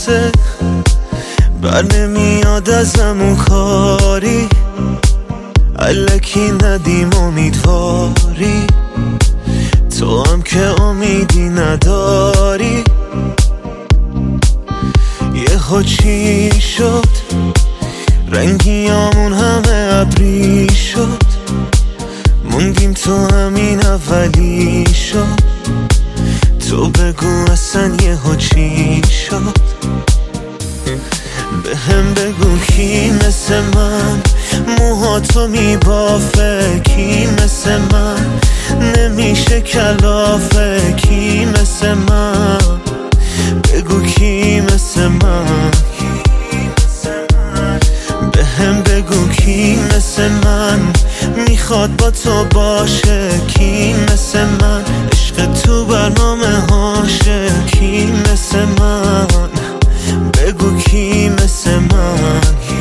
واسه بر نمیاد ازم اون کاری، الکی ندیم امیدواری، تو هم که امیدی نداری. یهو چی شد رنگیامون همه ابری شد، موندیم تو همین اولی شد. تو بگو اصلا یهو چی شد، به هم بگو کی مثل من موهاتو میبافه، کی مثل من نمیشه کلافه، کی مثل من بگو کی مثل من، به هم بگو کی مثل من میخواد با تو باشه، کی مثل من عشق تو برنامه هاشه، کی مثل من بگو کی مثل من.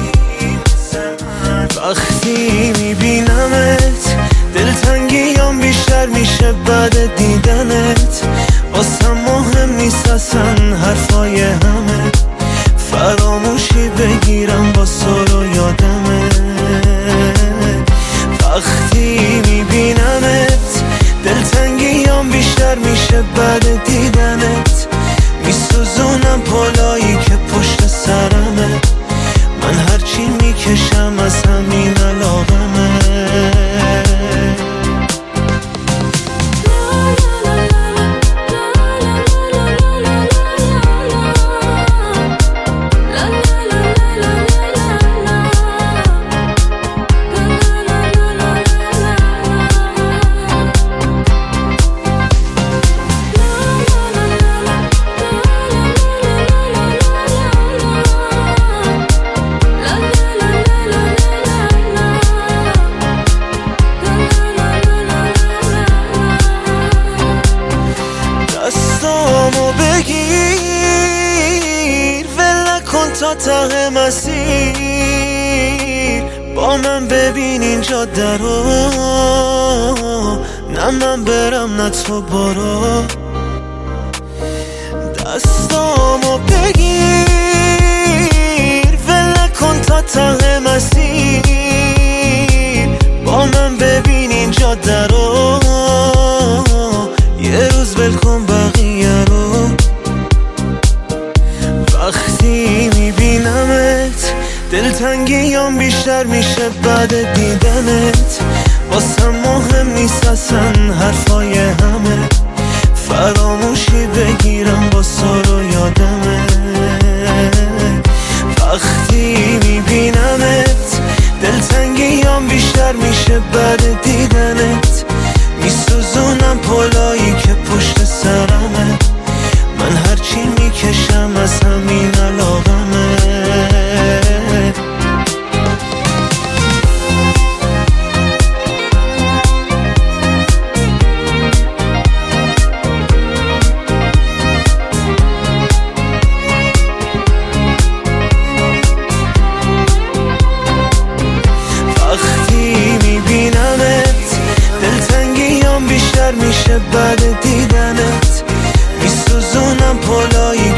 وقتی میبینمت دلتنگیام بیشتر میشه بعد دیدنت، واسم مهم نیست اصلا حرفای همه، فراموشی بگیرم با سر و یادمت. وقتی میبینمت دلتنگیام بیشتر میشه بعد دیدنت، میسوزونم پلایی که پشت سرمه، من هرچی میکشم از همین علاقمه. دستامو بگیر ول نکن تا ته مسیر، با من ببین اینجا درو، نه من برم نه تو برو. دستامو بگیر ول نکن تا ته مسیر، با من ببین اینجا درو، یه روز ول کن بقیه رو. وقتی میبینمت دلتنگیام بیشتر میشه بعد دیدنت، واسم مهم نیست اصلا حرفای همه، فراموشی بگیرم با سر و یادمت. وقتی میبینمت دلتنگیام بیشتر میشه بعد دیدنت، میسوزونم پلایی که پشت سرمه، من هرچی میکشم از همین علاقمه. وقتی میبینمت دلتنگیام بیشتر میشه بعد دیدنت، میسوزونم پلایی